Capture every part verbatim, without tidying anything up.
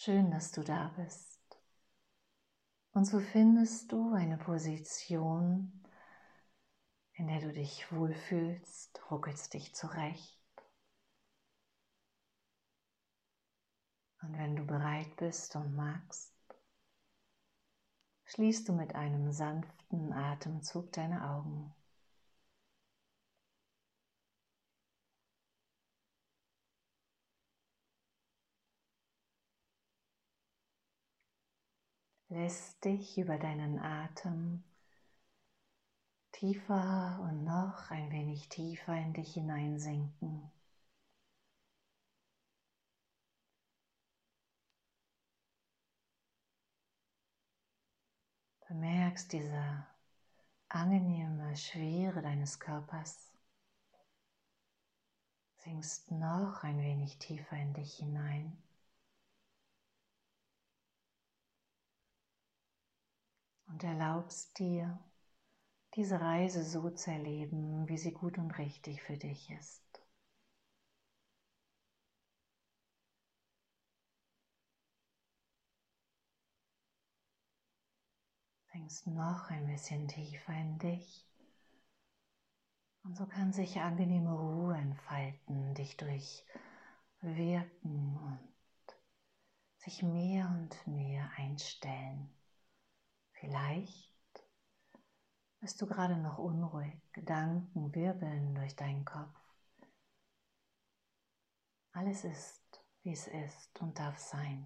Schön, dass du da bist. Und so findest du eine Position, in der du dich wohlfühlst, ruckelst dich zurecht. Und wenn du bereit bist und magst, schließt du mit einem sanften Atemzug deine Augen. Lässt dich über deinen Atem tiefer und noch ein wenig tiefer in dich hineinsinken. Du merkst diese angenehme Schwere deines Körpers. Sinkst noch ein wenig tiefer in dich hinein. Und erlaubst dir, diese Reise so zu erleben, wie sie gut und richtig für dich ist. Sinkst noch ein bisschen tiefer in dich. Und so kann sich angenehme Ruhe entfalten, dich durchwirken und sich mehr und mehr einstellen. Vielleicht bist du gerade noch unruhig, Gedanken wirbeln durch deinen Kopf. Alles ist, wie es ist und darf sein.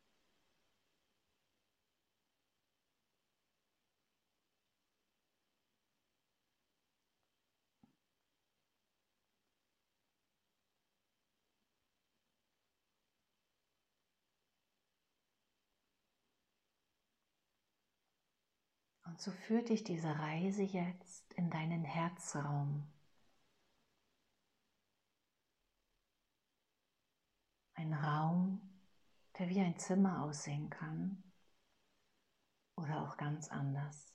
Und so führt dich diese Reise jetzt in deinen Herzraum. Ein Raum, der wie ein Zimmer aussehen kann oder auch ganz anders.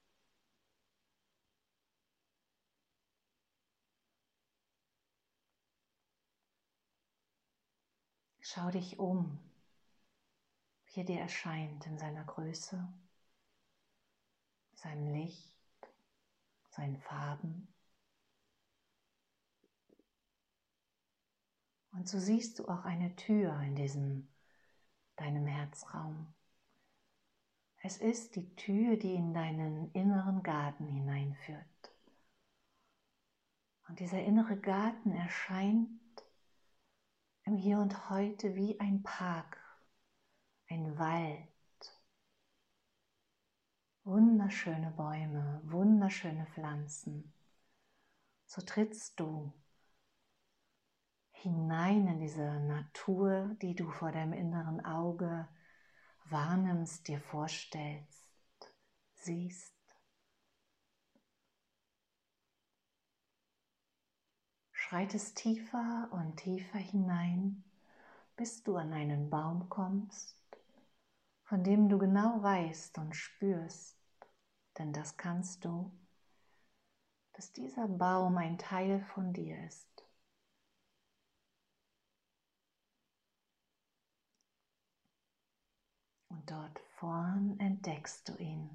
Schau dich um, wie er dir erscheint in seiner Größe, seinem Licht, seinen Farben. Und so siehst du auch eine Tür in diesem, deinem Herzraum. Es ist die Tür, die in deinen inneren Garten hineinführt. Und dieser innere Garten erscheint im Hier und Heute wie ein Park, ein Wald. Wunderschöne Bäume, wunderschöne Pflanzen. So trittst du hinein in diese Natur, die du vor deinem inneren Auge wahrnimmst, dir vorstellst, siehst. Schreitest tiefer und tiefer hinein, bis du an einen Baum kommst, von dem du genau weißt und spürst, denn das kannst du, dass dieser Baum ein Teil von dir ist. Und dort vorn entdeckst du ihn,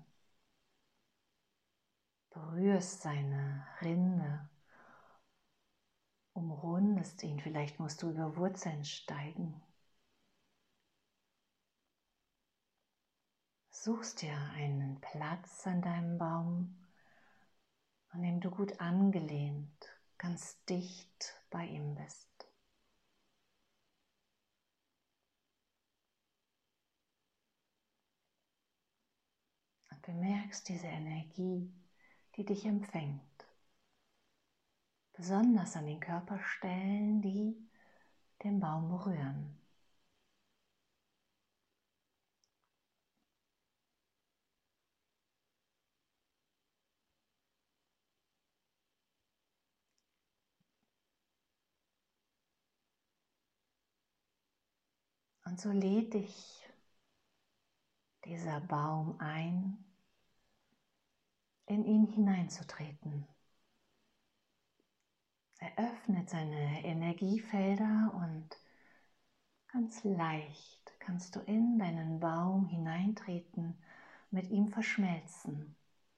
berührst seine Rinde, umrundest ihn, vielleicht musst du über Wurzeln steigen. Suchst dir einen Platz an deinem Baum, an dem du gut angelehnt, ganz dicht bei ihm bist. Und bemerkst diese Energie, die dich empfängt. Besonders an den Körperstellen, die den Baum berühren. Und so lädt dich dieser Baum ein, in ihn hineinzutreten. Er öffnet seine Energiefelder und ganz leicht, kannst du in deinen Baum hineintreten, mit ihm verschmelzen.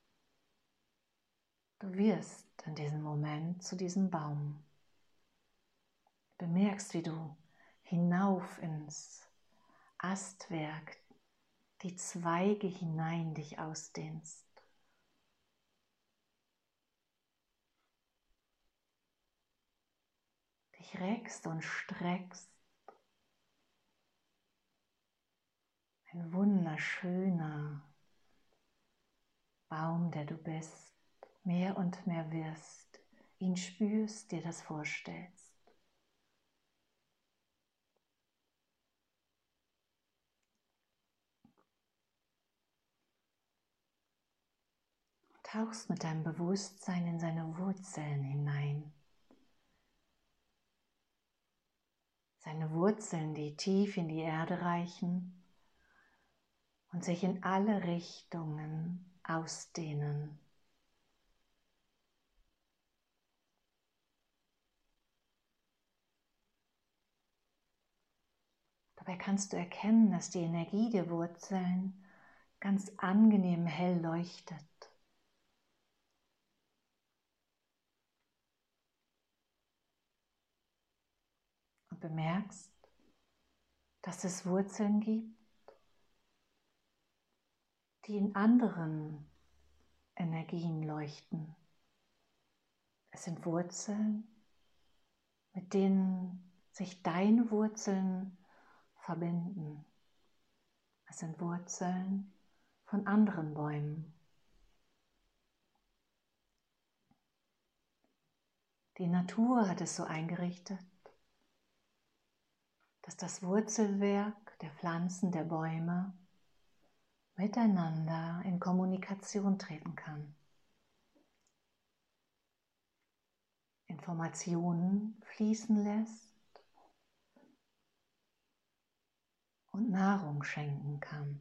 Du wirst in diesem Moment zu diesem Baum. Bemerkst, wie du hinauf ins Astwerk, die Zweige hinein dich ausdehnst. Dich reckst und streckst. Ein wunderschöner Baum, der du bist, mehr und mehr wirst, ihn spürst, dir das vorstellst. Tauchst mit deinem Bewusstsein in seine Wurzeln hinein. Seine Wurzeln, die tief in die Erde reichen und sich in alle Richtungen ausdehnen. Dabei kannst du erkennen, dass die Energie der Wurzeln ganz angenehm hell leuchtet. Und bemerkst, dass es Wurzeln gibt, die in anderen Energien leuchten. Es sind Wurzeln, mit denen sich deine Wurzeln verbinden. Es sind Wurzeln von anderen Bäumen. Die Natur hat es so eingerichtet, dass das Wurzelwerk der Pflanzen, der Bäume miteinander in Kommunikation treten kann. Informationen fließen lässt und Nahrung schenken kann.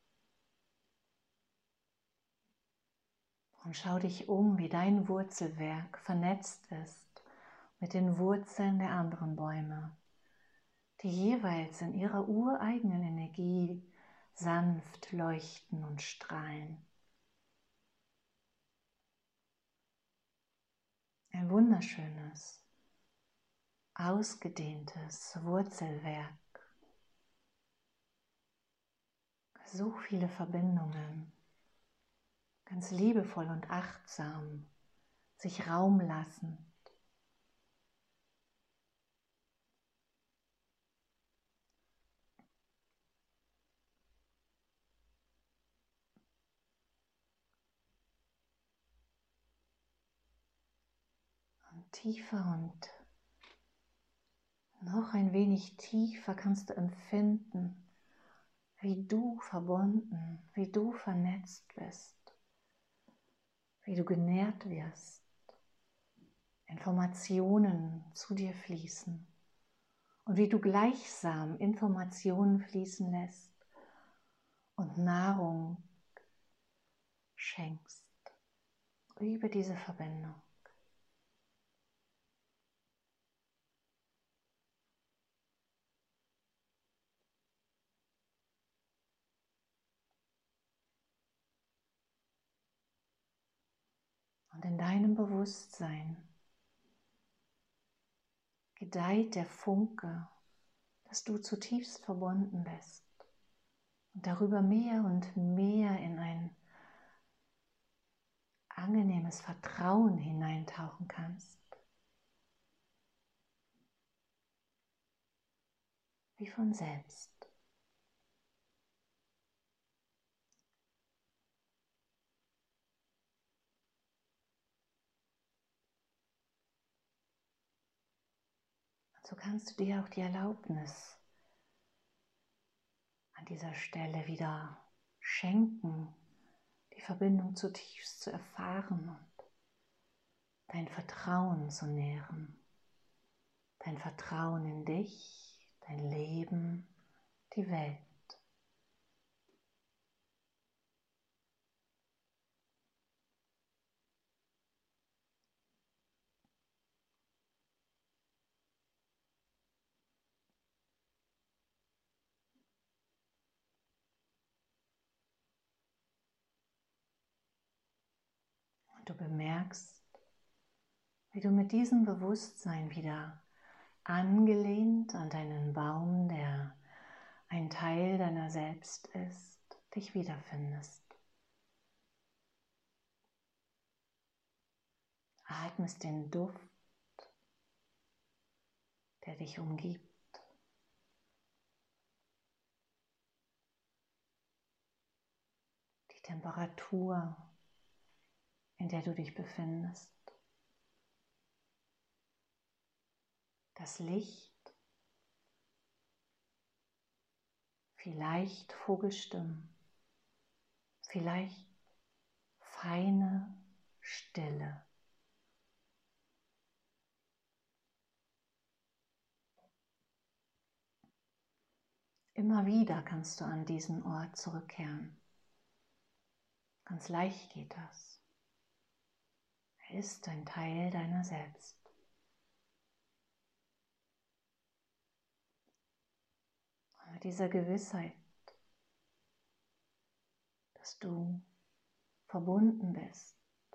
Und schau dich um, wie dein Wurzelwerk vernetzt ist mit den Wurzeln der anderen Bäume, die jeweils in ihrer ureigenen Energie sanft leuchten und strahlen. Ein wunderschönes, ausgedehntes Wurzelwerk. So viele Verbindungen, ganz liebevoll und achtsam, sich Raum lassend. Und tiefer und noch ein wenig tiefer kannst du empfinden, wie du verbunden, wie du vernetzt bist, wie du genährt wirst, Informationen zu dir fließen und wie du gleichsam Informationen fließen lässt und Nahrung schenkst über diese Verbindung. Und in deinem Bewusstsein gedeiht der Funke, dass du zutiefst verbunden bist und darüber mehr und mehr in ein angenehmes Vertrauen hineintauchen kannst. Wie von selbst. Und so kannst du dir auch die Erlaubnis an dieser Stelle wieder schenken, die Verbindung zutiefst zu erfahren und dein Vertrauen zu nähren. Dein Vertrauen in dich, dein Leben, die Welt. Und du bemerkst, wie du mit diesem Bewusstsein wieder angelehnt an deinen Baum, der ein Teil deiner selbst ist, dich wiederfindest. Atmest den Duft, der dich umgibt. Die Temperatur, in der du dich befindest. Das Licht, vielleicht Vogelstimmen, vielleicht feine Stille. Immer wieder kannst du an diesen Ort zurückkehren. Ganz leicht geht das. Er ist ein Teil deiner selbst. Und mit dieser Gewissheit, dass du verbunden bist,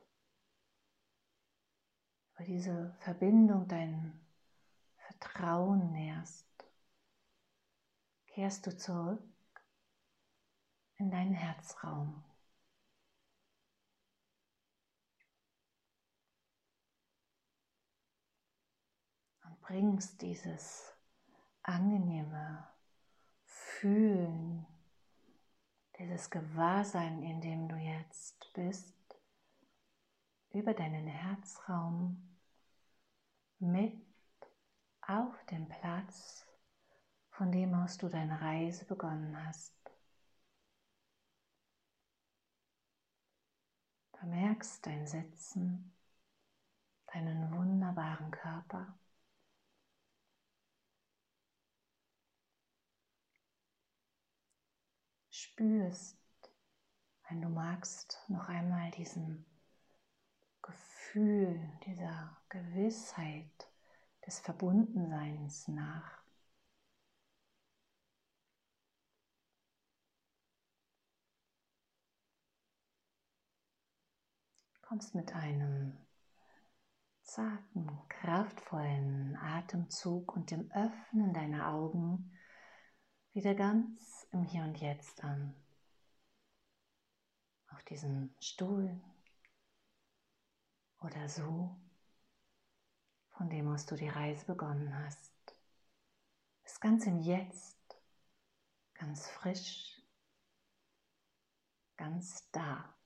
über diese Verbindung dein Vertrauen nährst, kehrst du zurück in deinen Herzraum. Und bringst dieses angenehme Fühlen, dieses Gewahrsein, in dem du jetzt bist, über deinen Herzraum mit auf den Platz, von dem aus du deine Reise begonnen hast. Bemerkst dein Sitzen, deinen wunderbaren Körper. Spürst, wenn du magst, noch einmal diesen Gefühl, dieser Gewissheit des Verbundenseins nach. Kommst mit einem zarten, kraftvollen Atemzug und dem Öffnen deiner Augen wieder ganz im Hier und Jetzt an. Auf diesem Stuhl oder so, von dem aus du die Reise begonnen hast. Bist ganz im Jetzt, ganz frisch, ganz da.